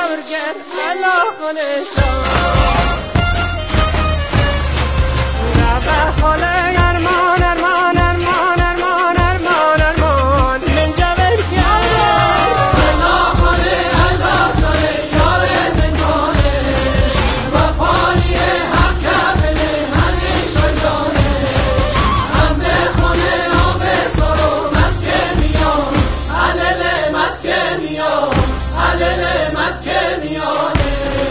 گرگر الله خاله جان ربه خاله ارمان ارمان ارمان ارمان ارمان ارمان من جبر گرگر الله خاله الله جانه یار من جانه و پالی حق کبله همیشه جانه هم به خونه آب سارو مسکه میان علل مسکه میان علل مسکه میانه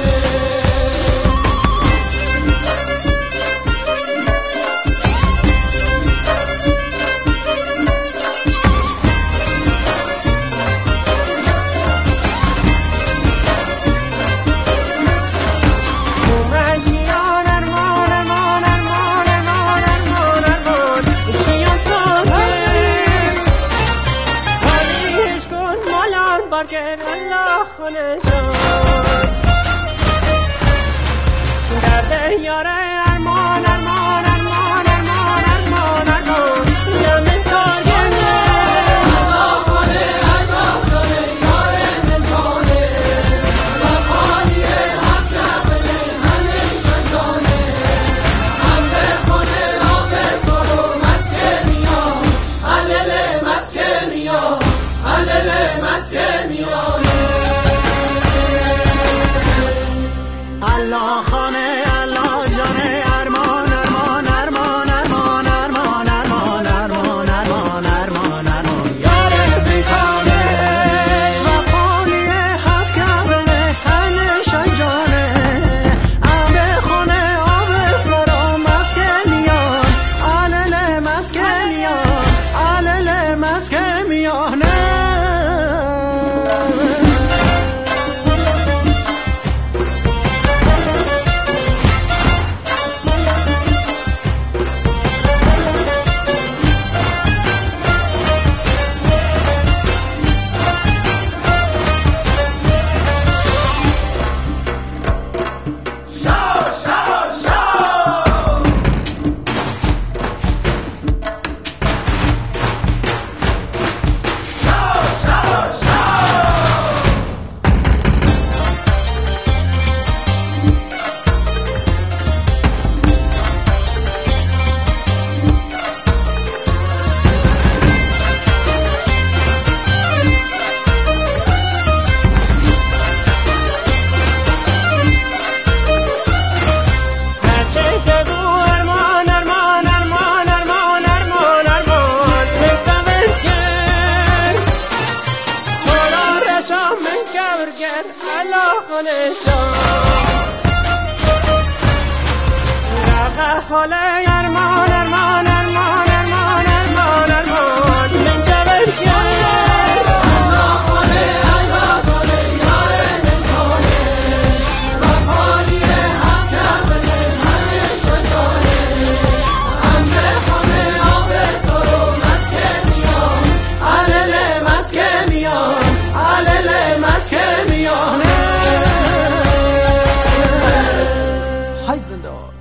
برگر الله خاله جان درد یاره ارمان ارمان ارمان ارمان ارمان ارمان یمن کارگر الله خاله الله جانه یار من جانه و پالی حق کبله همیشه جانه هم به خونه آب سارو مسکه میان علل مسکه میان علل مسکه میانه الله خانه الله جانه ارمان ارمان ارمان ارمان ارمان ارمان ارمان ارمان ارمان ارمان یار بیکانه و پالی حق کبله همیشه جانه آب خونه آب سرا مسکه میان علل مسکه میان علل مسکه میانه الله خاله جان رقه خاله ارمان ارمان ارمان ارمان ارمان ارمان من جبر گرگر الله خاله الله جانه یار من جانه و پالی حق کبله همیشه جانه هم به خونه آب سارو مسکه میان علل مسکه میان علل مسکه میانه های زنده